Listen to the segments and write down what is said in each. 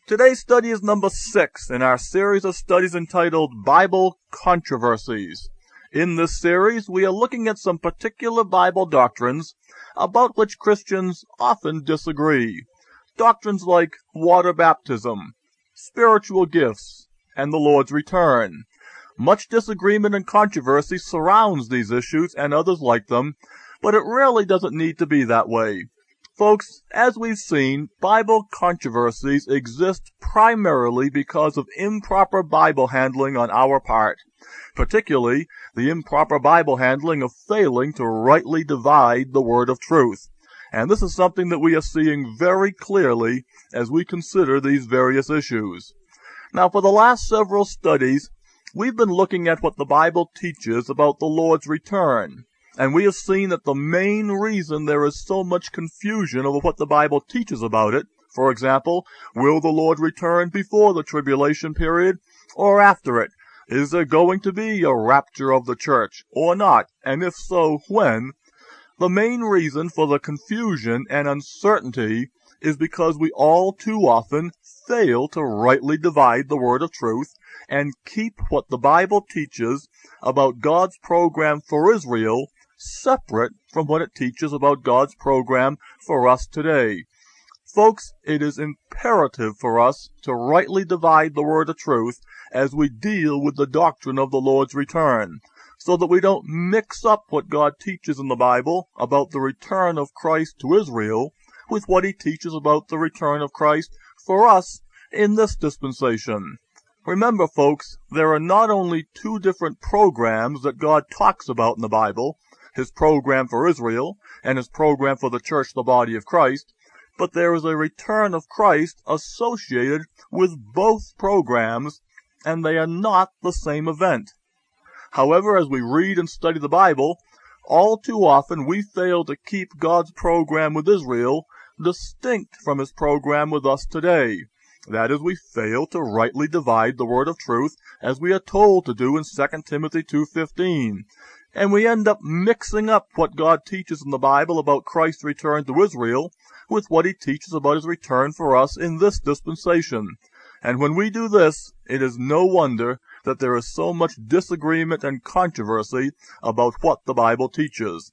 Today's study is number 6 in our series of studies entitled Bible Controversies. In this series, we are looking at some particular Bible doctrines about which Christians often disagree. Doctrines like water baptism, spiritual gifts, and the Lord's return. Much disagreement and controversy surrounds these issues and others like them, but it really doesn't need to be that way. Folks, as we've seen, Bible controversies exist primarily because of improper Bible handling on our part, particularly the improper Bible handling of failing to rightly divide the word of truth. And this is something that we are seeing very clearly as we consider these various issues. Now, for the last several studies, we've been looking at what the Bible teaches about the Lord's return. And we have seen that the main reason there is so much confusion over what the Bible teaches about it, for example, will the Lord return before the tribulation period or after it? Is there going to be a rapture of the church or not? And if so, when? The main reason for the confusion and uncertainty is because we all too often fail to rightly divide the word of truth and keep what the Bible teaches about God's program for Israel separate from what it teaches about God's program for us today. Folks, it is imperative for us to rightly divide the word of truth as we deal with the doctrine of the Lord's return, so that we don't mix up what God teaches in the Bible about the return of Christ to Israel with what he teaches about the return of Christ for us in this dispensation. Remember, folks, there are not only two different programs that God talks about in the Bible, his program for Israel and his program for the church, the body of Christ, but there is a return of Christ associated with both programs, and they are not the same event. However, as we read and study the Bible, all too often we fail to keep God's program with Israel distinct from his program with us today. That is, we fail to rightly divide the word of truth as we are told to do in 2 Timothy 2:15. And we end up mixing up what God teaches in the Bible about Christ's return to Israel with what he teaches about his return for us in this dispensation. And when we do this, it is no wonder that there is so much disagreement and controversy about what the Bible teaches.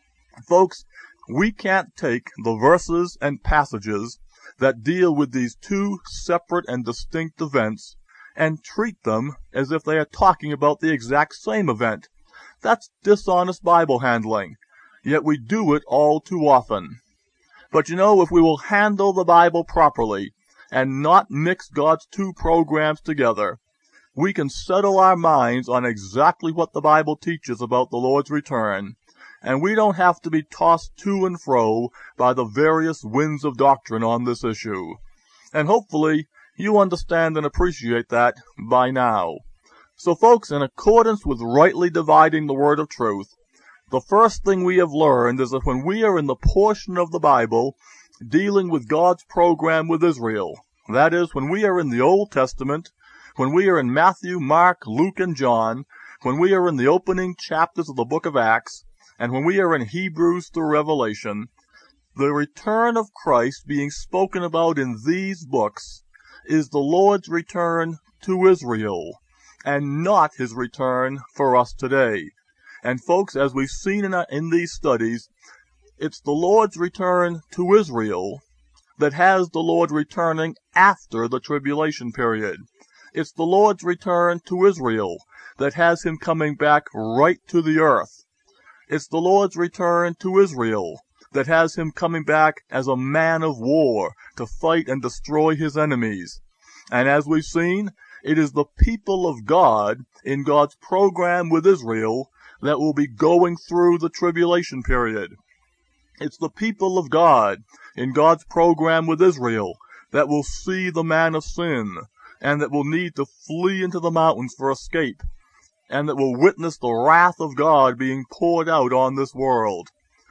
Folks, we can't take the verses and passages that deal with these two separate and distinct events and treat them as if they are talking about the exact same event. That's dishonest Bible handling, yet we do it all too often. But you know, if we will handle the Bible properly and not mix God's two programs together, we can settle our minds on exactly what the Bible teaches about the Lord's return, and we don't have to be tossed to and fro by the various winds of doctrine on this issue. And hopefully, you understand and appreciate that by now. So folks, in accordance with rightly dividing the word of truth, the first thing we have learned is that when we are in the portion of the Bible dealing with God's program with Israel, that is, when we are in the Old Testament, when we are in Matthew, Mark, Luke, and John, when we are in the opening chapters of the book of Acts, and when we are in Hebrews through Revelation, the return of Christ being spoken about in these books is the Lord's return to Israel, and not his return for us today. And folks, as we've seen in these studies, it's the Lord's return to Israel that has the Lord returning after the tribulation period. It's the Lord's return to Israel that has him coming back right to the earth. It's the Lord's return to Israel that has him coming back as a man of war to fight and destroy his enemies. And as we've seen, it is the people of God in God's program with Israel that will be going through the tribulation period. It's the people of God in God's program with Israel that will see the man of sin and that will need to flee into the mountains for escape and that will witness the wrath of God being poured out on this world.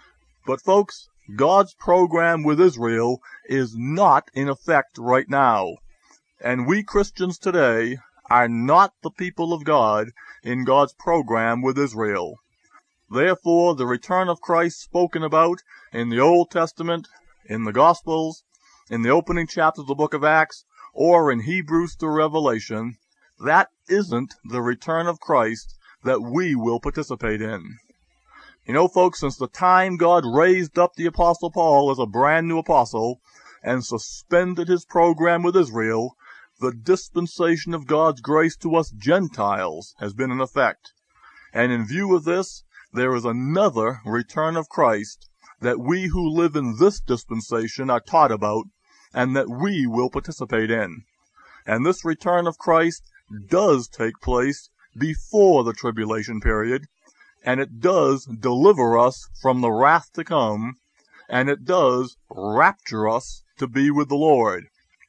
But folks, God's program with Israel is not in effect right now. And we Christians today are not the people of God in God's program with Israel. Therefore, the return of Christ spoken about in the Old Testament, in the Gospels, in the opening chapters of the book of Acts, or in Hebrews through Revelation, that isn't the return of Christ that we will participate in. You know, folks, since the time God raised up the Apostle Paul as a brand new apostle and suspended his program with Israel, the dispensation of God's grace to us Gentiles has been in effect. And in view of this, there is another return of Christ that we who live in this dispensation are taught about and that we will participate in. And this return of Christ does take place before the tribulation period, and it does deliver us from the wrath to come, and it does rapture us to be with the Lord.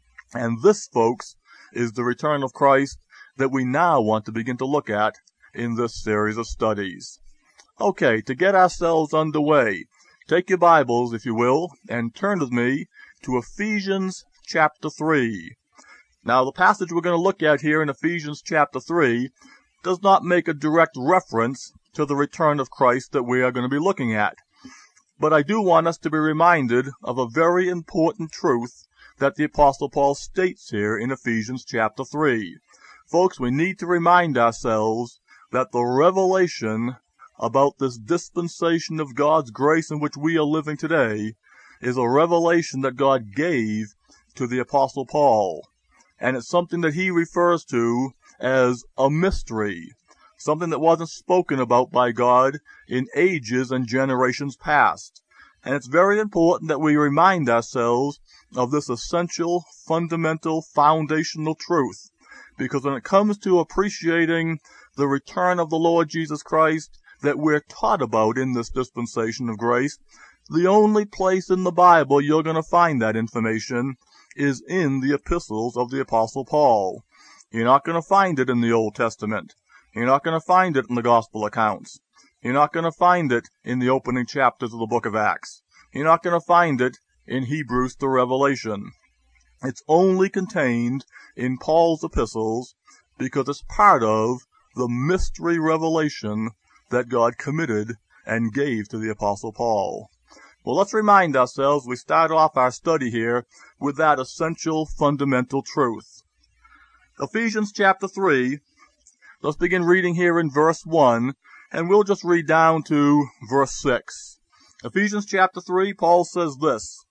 And this, folks, is the return of Christ that we now want to begin to look at in this series of studies. Okay, to get ourselves underway, take your Bibles, if you will, and turn with me to Ephesians chapter 3. Now, the passage we're going to look at here in Ephesians chapter 3 does not make a direct reference to the return of Christ that we are going to be looking at. But I do want us to be reminded of a very important truth that the Apostle Paul states here in Ephesians chapter 3. Folks, we need to remind ourselves that the revelation about this dispensation of God's grace in which we are living today is a revelation that God gave to the Apostle Paul. And it's something that he refers to as a mystery, something that wasn't spoken about by God in ages and generations past. And it's very important that we remind ourselves of this essential, fundamental, foundational truth, because when it comes to appreciating the return of the Lord Jesus Christ that we're taught about in this dispensation of grace, the only place in the Bible you're going to find that information is in the epistles of the Apostle Paul. You're not going to find it in the Old Testament. You're not going to find it in the Gospel accounts. You're not going to find it in the opening chapters of the book of Acts. You're not going to find it in Hebrews through Revelation. It's only contained in Paul's epistles because it's part of the mystery revelation that God committed and gave to the Apostle Paul. Well, let's remind ourselves, we start off our study here with that essential fundamental truth. Ephesians chapter 3, let's begin reading here in verse 1, and we'll just read down to verse 6. Ephesians chapter 3, Paul says this,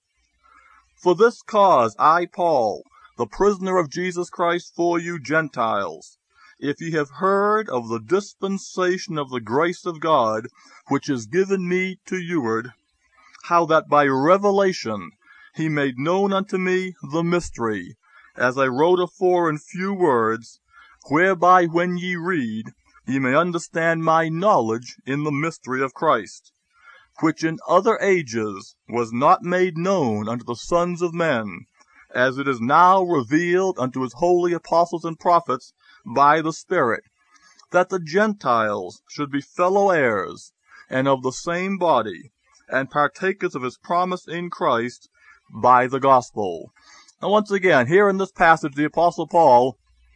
"For this cause I, Paul, the prisoner of Jesus Christ for you Gentiles, if ye have heard of the dispensation of the grace of God, which is given me to youward, how that by revelation he made known unto me the mystery, as I wrote afore in few words, whereby when ye read, ye may understand my knowledge in the mystery of Christ, which in other ages was not made known unto the sons of men, as it is now revealed unto his holy apostles and prophets by the Spirit, that the Gentiles should be fellow heirs, and of the same body, and partakers of his promise in Christ by the gospel." Now, once again, here in this passage, the Apostle Paul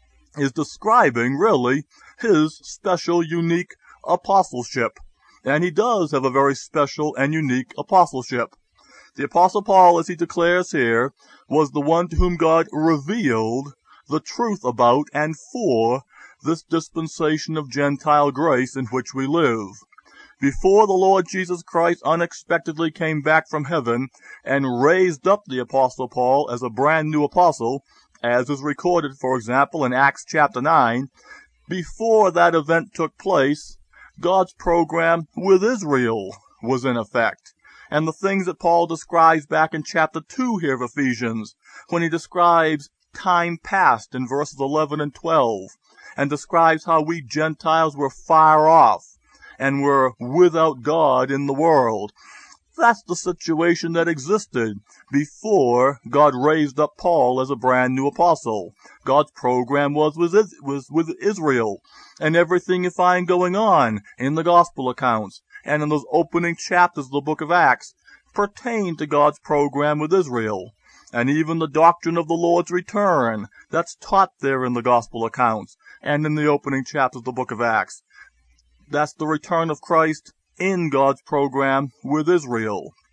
is describing, really, his special, unique apostleship. And he does have a very special and unique apostleship. The Apostle Paul, as he declares here, was the one to whom God revealed the truth about and for this dispensation of Gentile grace in which we live. Before the Lord Jesus Christ unexpectedly came back from heaven and raised up the Apostle Paul as a brand new apostle, as is recorded, for example, in Acts chapter 9, before that event took place, God's program with Israel was in effect. And the things that Paul describes back in chapter 2 here of Ephesians, when he describes time past in verses 11 and 12, and describes how we Gentiles were far off and were without God in the world. That's the situation that existed before God raised up Paul as a brand new apostle. God's program was with Israel, and everything you find going on in the gospel accounts and in those opening chapters of the book of Acts pertain to God's program with Israel. And even the doctrine of the Lord's return that's taught there in the gospel accounts and in the opening chapters of the book of Acts, that's the return of Christ in God's program with Israel.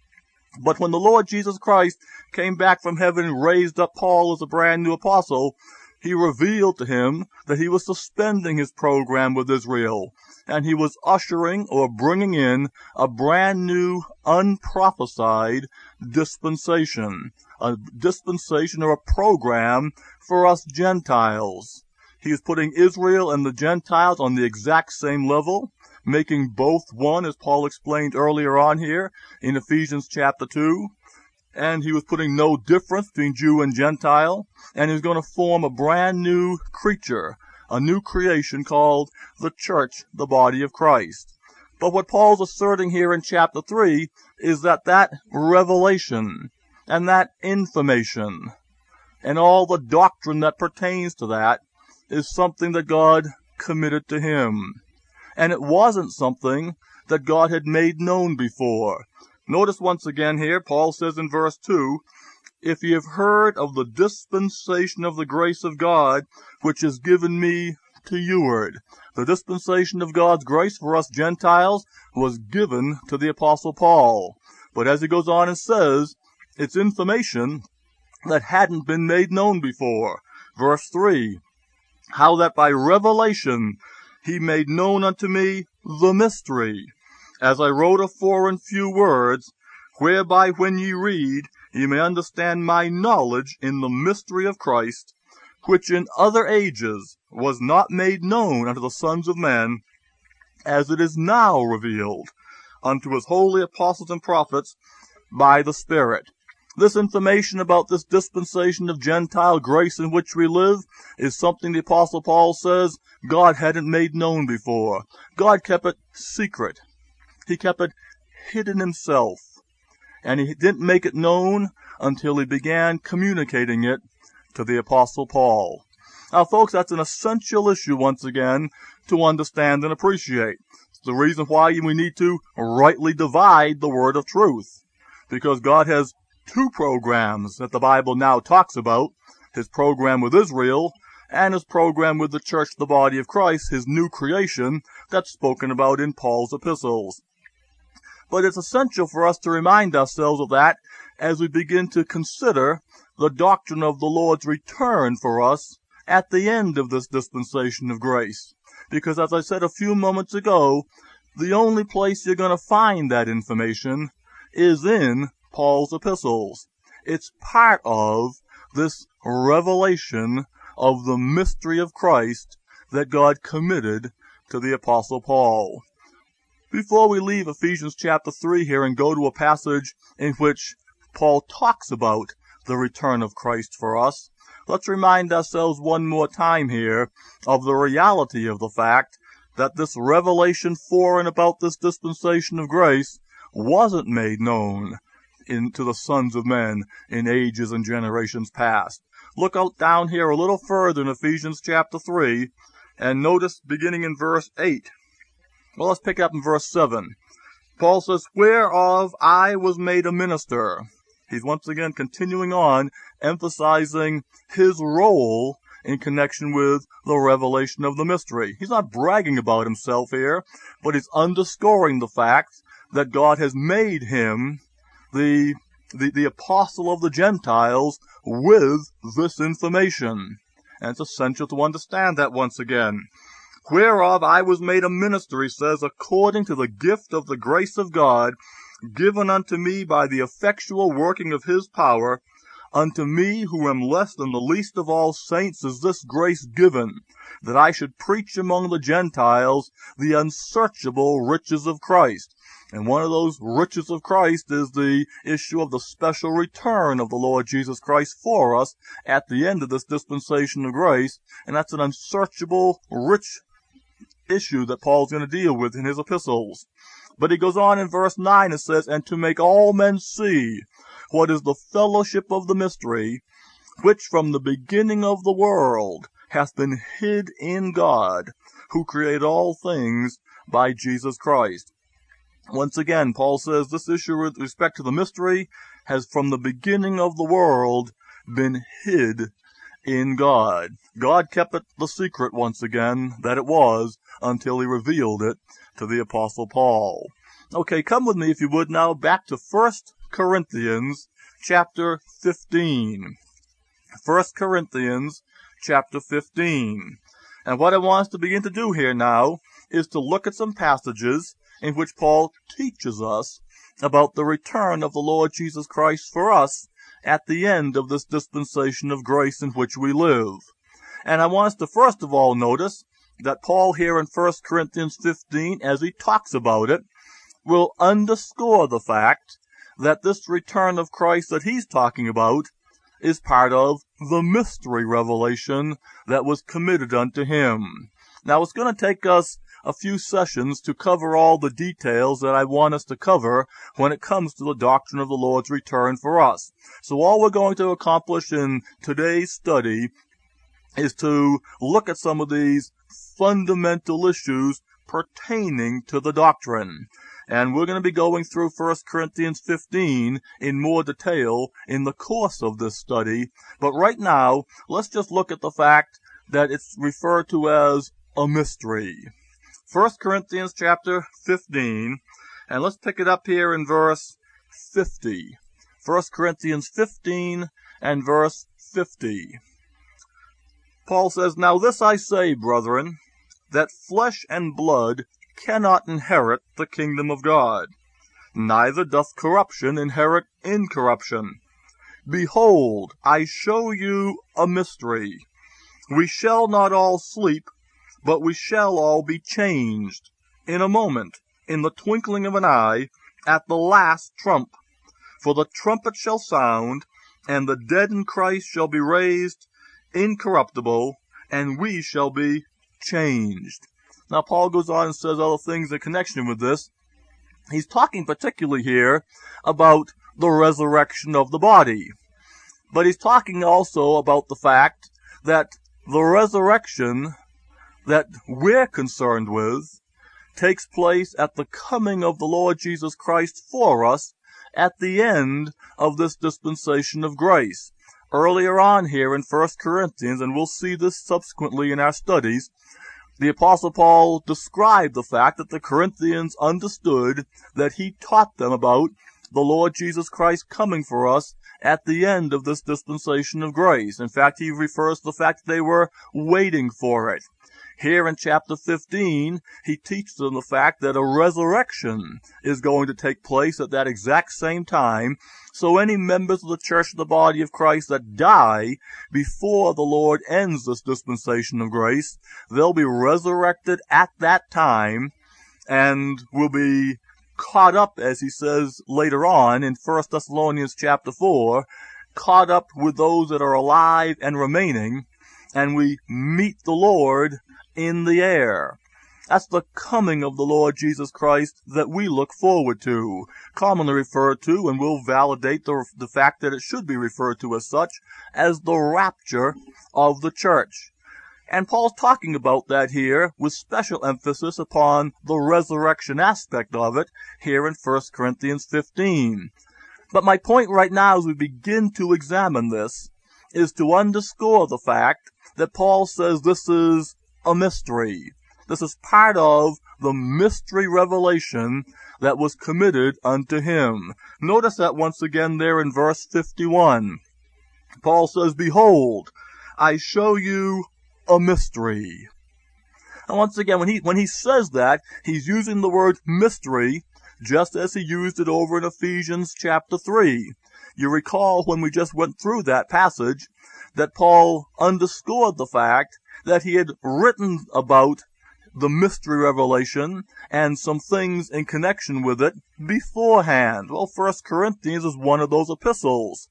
But when the Lord Jesus Christ came back from heaven and raised up Paul as a brand new apostle, he revealed to him that he was suspending his program with Israel, and he was ushering or bringing in a brand new, unprophesied dispensation, a dispensation or a program for us Gentiles. He is putting Israel and the Gentiles on the exact same level, making both one, as Paul explained earlier on here in Ephesians chapter 2. And he was putting no difference between Jew and Gentile, and he's going to form a brand new creature, a new creation called the church, the body of Christ. But what Paul's asserting here in chapter 3 is that revelation and that information and all the doctrine that pertains to that is something that God committed to him. And it wasn't something that God had made known before. Notice once again here, Paul says in verse 2, "If ye have heard of the dispensation of the grace of God, which is given me to youward." The dispensation of God's grace for us Gentiles was given to the Apostle Paul. But as he goes on and says, it's information that hadn't been made known before. Verse 3, "How that by revelation he made known unto me the mystery, as I wrote afore in few words, whereby when ye read, ye may understand my knowledge in the mystery of Christ, which in other ages was not made known unto the sons of men, as it is now revealed unto his holy apostles and prophets by the Spirit." This information about this dispensation of Gentile grace in which we live is something the Apostle Paul says God hadn't made known before. God kept it secret. He kept it hidden himself. And he didn't make it known until he began communicating it to the Apostle Paul. Now, folks, that's an essential issue, once again, to understand and appreciate. It's the reason why we need to rightly divide the word of truth. Because God has two programs that the Bible now talks about, his program with Israel and his program with the church, the body of Christ, his new creation that's spoken about in Paul's epistles. But it's essential for us to remind ourselves of that as we begin to consider the doctrine of the Lord's return for us at the end of this dispensation of grace. Because as I said a few moments ago, the only place you're going to find that information is in Paul's epistles. It's part of this revelation of the mystery of Christ that God committed to the Apostle Paul. Before we leave Ephesians chapter 3 here and go to a passage in which Paul talks about the return of Christ for us, let's remind ourselves one more time here of the reality of the fact that this revelation for and about this dispensation of grace wasn't made known to the sons of men in ages and generations past. Look out down here a little further in Ephesians chapter 3 and notice beginning in verse 8. Well, let's pick up in verse 7. Paul says, "Whereof I was made a minister." He's once again continuing on, emphasizing his role in connection with the revelation of the mystery. He's not bragging about himself here, but he's underscoring the fact that God has made him the apostle of the Gentiles with this information. And it's essential to understand that once again. "Whereof I was made a minister," he says, "according to the gift of the grace of God, given unto me by the effectual working of his power. Unto me, who am less than the least of all saints, is this grace given, that I should preach among the Gentiles the unsearchable riches of Christ." And one of those riches of Christ is the issue of the special return of the Lord Jesus Christ for us at the end of this dispensation of grace. And that's an unsearchable, rich issue that Paul's going to deal with in his epistles. But he goes on in verse 9 and says, "And to make all men see what is the fellowship of the mystery, which from the beginning of the world hath been hid in God, who created all things by Jesus Christ." Once again, Paul says this issue with respect to the mystery has from the beginning of the world been hid in God. God kept it the secret once again that it was until he revealed it to the Apostle Paul. Okay, come with me, if you would, now back to 1 Corinthians chapter 15. 1 Corinthians chapter 15. And what I want us to begin to do here now is to look at some passages in which Paul teaches us about the return of the Lord Jesus Christ for us at the end of this dispensation of grace in which we live. And I want us to first of all notice that Paul here in 1 Corinthians 15, as he talks about it, will underscore the fact that this return of Christ that he's talking about is part of the mystery revelation that was committed unto him. Now, it's going to take us a few sessions to cover all the details that I want us to cover when it comes to the doctrine of the Lord's return for us. So all we're going to accomplish in today's study is to look at some of these fundamental issues pertaining to the doctrine. And we're going to be going through 1 Corinthians 15 in more detail in the course of this study. But right now, let's just look at the fact that it's referred to as a mystery. 1 Corinthians chapter 15, and let's pick it up here in verse 50. 1 Corinthians 15 and verse 50. Paul says, "Now this I say, brethren, that flesh and blood cannot inherit the kingdom of God, neither doth corruption inherit incorruption. Behold, I show you a mystery. We shall not all sleep, but we shall all be changed, in a moment, in the twinkling of an eye, at the last trump. For the trumpet shall sound, and the dead in Christ shall be raised incorruptible, and we shall be changed." Now, Paul goes on and says other things in connection with this. He's talking particularly here about the resurrection of the body. But he's talking also about the fact that the resurrection that we're concerned with takes place at the coming of the Lord Jesus Christ for us at the end of this dispensation of grace. Earlier on here in 1 Corinthians, and we'll see this subsequently in our studies, the Apostle Paul described the fact that the Corinthians understood that he taught them about the Lord Jesus Christ coming for us at the end of this dispensation of grace. In fact, he refers to the fact that they were waiting for it. Here in chapter 15, he teaches them the fact that a resurrection is going to take place at that exact same time. So any members of the church of the body of Christ that die before the Lord ends this dispensation of grace, they'll be resurrected at that time and will be caught up, as he says later on in 1 Thessalonians chapter 4, caught up with those that are alive and remaining, and we meet the Lord in the air. That's the coming of the Lord Jesus Christ that we look forward to, commonly referred to, and we'll validate the fact that it should be referred to as such, as the rapture of the church. And Paul's talking about that here with special emphasis upon the resurrection aspect of it here in 1 Corinthians 15. But my point right now as we begin to examine this is to underscore the fact that Paul says this is a mystery. This is part of the mystery revelation that was committed unto him. Notice that once again there in verse 51. Paul says, "Behold, I show you a mystery." And once again, when he says that, he's using the word mystery just as he used it over in Ephesians chapter 3. You recall when we just went through that passage that Paul underscored the fact that he had written about the mystery revelation and some things in connection with it beforehand. Well, 1 Corinthians is one of those epistles.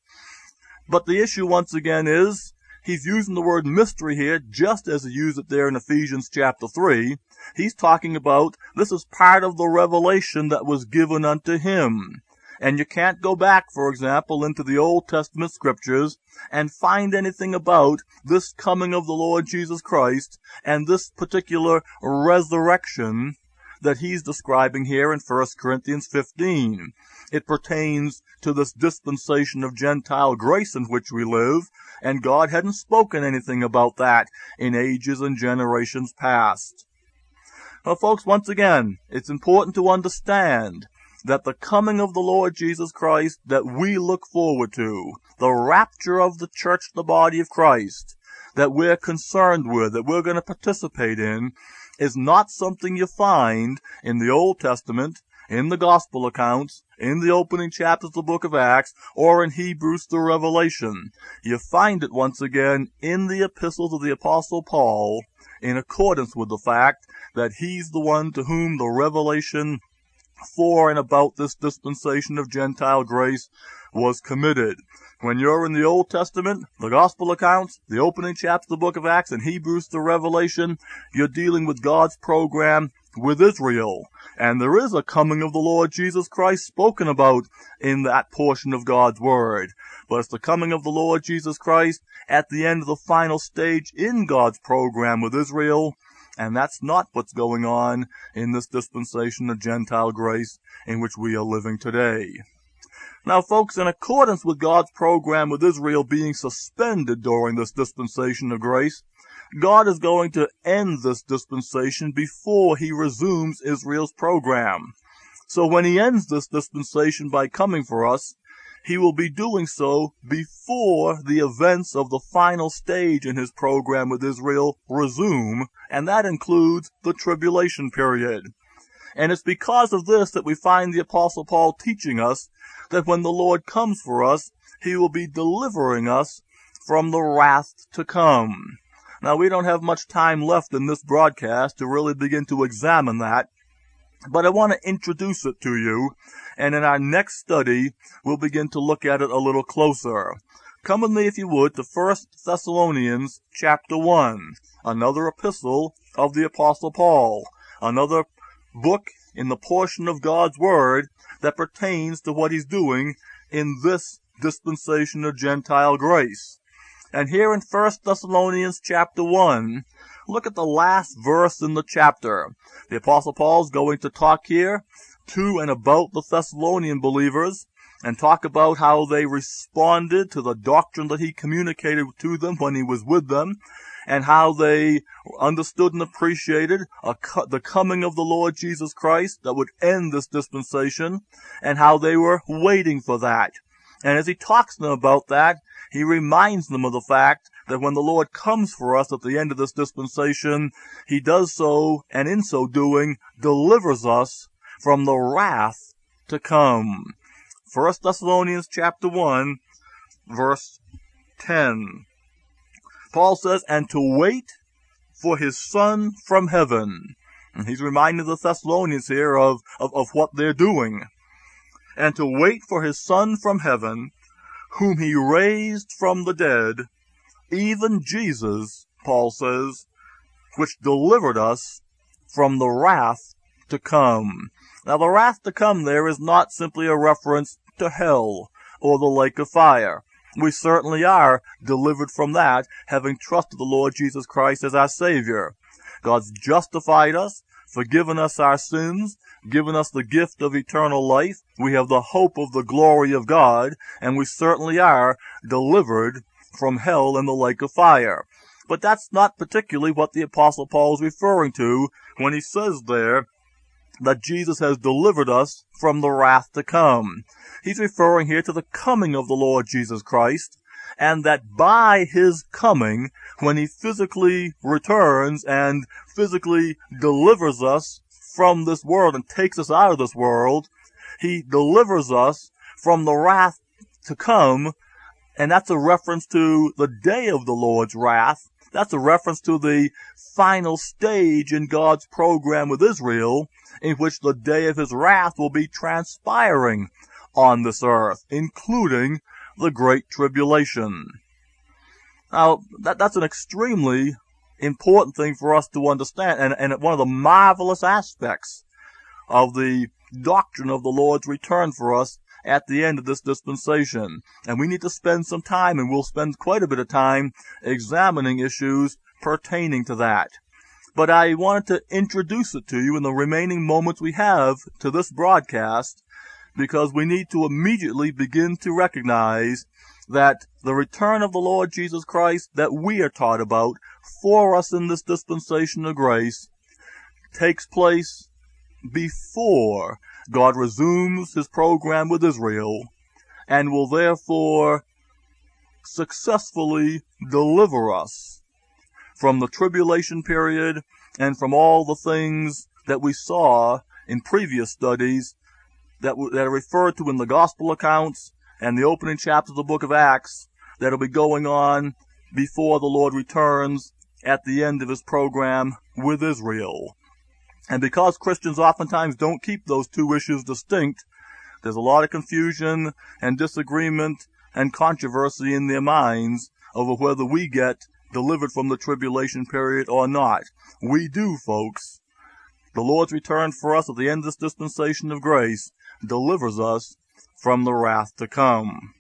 But the issue once again is he's using the word mystery here just as he used it there in Ephesians chapter 3. He's talking about this is part of the revelation that was given unto him. And you can't go back, for example, into the Old Testament scriptures and find anything about this coming of the Lord Jesus Christ and this particular resurrection that he's describing here in 1 Corinthians 15. It pertains to this dispensation of Gentile grace in which we live, and God hadn't spoken anything about that in ages and generations past. Well, folks, once again, it's important to understand that the coming of the Lord Jesus Christ that we look forward to, the rapture of the church, the body of Christ, that we're concerned with, that we're going to participate in, is not something you find in the Old Testament, in the Gospel accounts, in the opening chapters of the book of Acts, or in Hebrews through Revelation. You find it once again in the epistles of the Apostle Paul, in accordance with the fact that he's the one to whom the revelation for and about this dispensation of Gentile grace was committed. When you're in the Old Testament, the Gospel accounts, the opening chapter of the book of Acts, and Hebrews to Revelation, you're dealing with God's program with Israel. And there is a coming of the Lord Jesus Christ spoken about in that portion of God's Word. But it's the coming of the Lord Jesus Christ at the end of the final stage in God's program with Israel. And that's not what's going on in this dispensation of Gentile grace in which we are living today. Now, folks, in accordance with God's program with Israel being suspended during this dispensation of grace, God is going to end this dispensation before he resumes Israel's program. So when he ends this dispensation by coming for us, he will be doing so before the events of the final stage in his program with Israel resume, and that includes the tribulation period. And it's because of this that we find the Apostle Paul teaching us that when the Lord comes for us, he will be delivering us from the wrath to come. Now, we don't have much time left in this broadcast to really begin to examine that, but I want to introduce it to you, and in our next study, we'll begin to look at it a little closer. Come with me, if you would, to 1 Thessalonians chapter 1, another epistle of the Apostle Paul, another book in the portion of God's Word that pertains to what he's doing in this dispensation of Gentile grace. And here in 1 Thessalonians chapter 1, look at the last verse in the chapter. The Apostle Paul is going to talk here to and about the Thessalonian believers and talk about how they responded to the doctrine that he communicated to them when he was with them, and how they understood and appreciated the coming of the Lord Jesus Christ that would end this dispensation, and how they were waiting for that. And as he talks to them about that, he reminds them of the fact that when the Lord comes for us at the end of this dispensation, he does so, and in so doing, delivers us from the wrath to come. 1 Thessalonians chapter 1, verse 10. Paul says, and to wait for his Son from heaven. And he's reminding the Thessalonians here of what they're doing. And to wait for his Son from heaven, whom he raised from the dead, even Jesus, Paul says, which delivered us from the wrath to come. Now, the wrath to come there is not simply a reference to hell or the lake of fire. We certainly are delivered from that, having trusted the Lord Jesus Christ as our Savior. God's justified us, forgiven us our sins, given us the gift of eternal life. We have the hope of the glory of God, and we certainly are delivered from hell and the lake of fire. But that's not particularly what the Apostle Paul is referring to when he says there that Jesus has delivered us from the wrath to come. He's referring here to the coming of the Lord Jesus Christ, and that by his coming, when he physically returns and physically delivers us from this world and takes us out of this world, he delivers us from the wrath to come, and that's a reference to the day of the Lord's wrath. That's a reference to the final stage in God's program with Israel, in which the day of his wrath will be transpiring on this earth, including the Great Tribulation. Now, that's an extremely important thing for us to understand, and one of the marvelous aspects of the doctrine of the Lord's return for us at the end of this dispensation. And we need to spend some time, and we'll spend quite a bit of time, examining issues pertaining to that. But I wanted to introduce it to you in the remaining moments we have to this broadcast, because we need to immediately begin to recognize that the return of the Lord Jesus Christ that we are taught about for us in this dispensation of grace takes place before God resumes his program with Israel and will therefore successfully deliver us from the tribulation period and from all the things that we saw in previous studies that are referred to in the gospel accounts and the opening chapter of the book of Acts that will be going on before the Lord returns at the end of his program with Israel. And because Christians oftentimes don't keep those two issues distinct, there's a lot of confusion and disagreement and controversy in their minds over whether we get delivered from the tribulation period or not. We do, folks. The Lord's return for us at the end of this dispensation of grace delivers us from the wrath to come.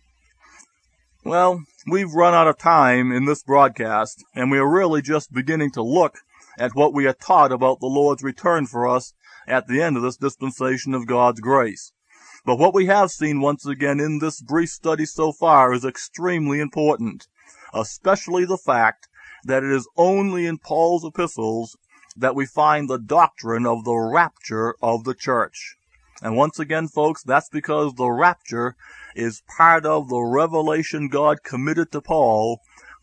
Well, we've run out of time in this broadcast, and we are really just beginning to look at what we are taught about the Lord's return for us at the end of this dispensation of God's grace. But what we have seen once again in this brief study so far is extremely important, especially the fact that it is only in Paul's epistles that we find the doctrine of the rapture of the church. And once again, folks, that's because the rapture is part of the revelation God committed to Paul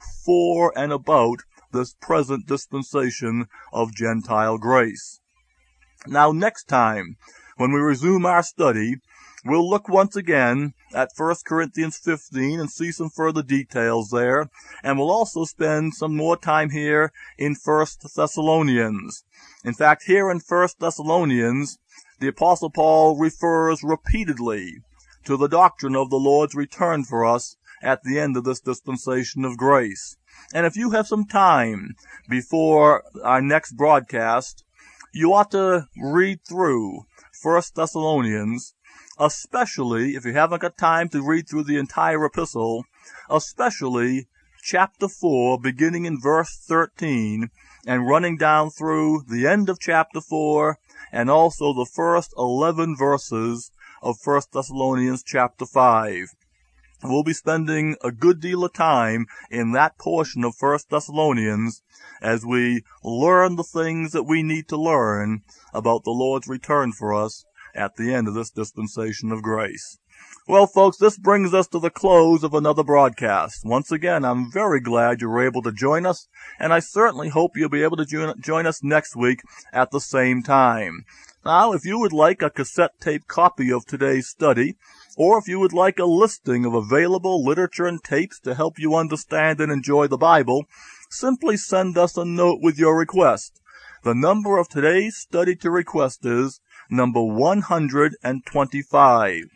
for and about this present dispensation of Gentile grace. Now, next time, when we resume our study, we'll look once again at 1 Corinthians 15 and see some further details there, and we'll also spend some more time here in 1 Thessalonians. In fact, here in 1 Thessalonians, the Apostle Paul refers repeatedly to the doctrine of the Lord's return for us at the end of this dispensation of grace. And if you have some time before our next broadcast, you ought to read through 1 Thessalonians, especially if you haven't got time to read through the entire epistle, especially chapter 4, beginning in verse 13, and running down through the end of chapter 4, and also the first 11 verses of 1 Thessalonians chapter 5. We'll be spending a good deal of time in that portion of 1 Thessalonians as we learn the things that we need to learn about the Lord's return for us at the end of this dispensation of grace. Well, folks, this brings us to the close of another broadcast. Once again, I'm very glad you were able to join us, and I certainly hope you'll be able to join us next week at the same time. Now, if you would like a cassette tape copy of today's study, or if you would like a listing of available literature and tapes to help you understand and enjoy the Bible, simply send us a note with your request. The number of today's study to request is number 125.